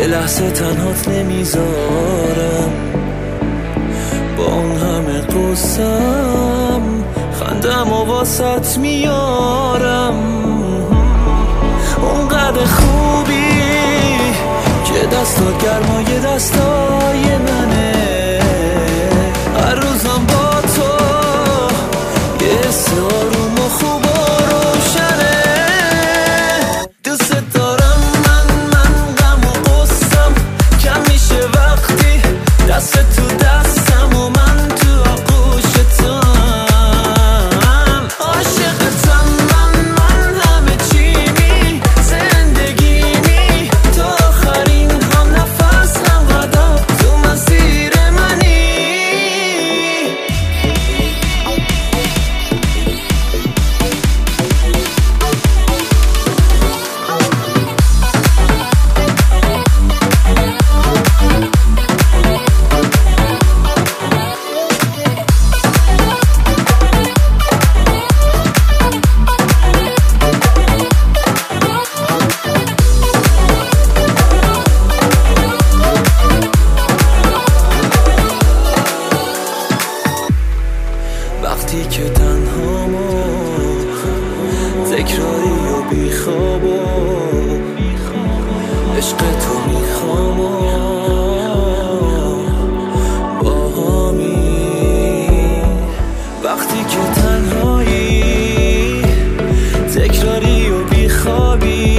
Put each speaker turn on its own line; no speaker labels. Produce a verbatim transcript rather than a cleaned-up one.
لحظه تنهات نمیذارم، با اون همه قصم خندم و واسط میارم. اونقدر خوبی که دستات گرمای دستای منه، هر روزم با تو یه حس آروم و خوب و روشنه. دوست دارم من من غم و قصم کم میشه وقتی دست تو دستم و من تو آغوش تو هم عاشقتم. من من همه چیمی زندگیمی تو آخرین هم نفس هم قدم تو مسیر منی. وقتی که تنهام و تکراری و بیخواب و عشق تو میخوام و با همی. وقتی که تنهایی تکراری و بیخوابی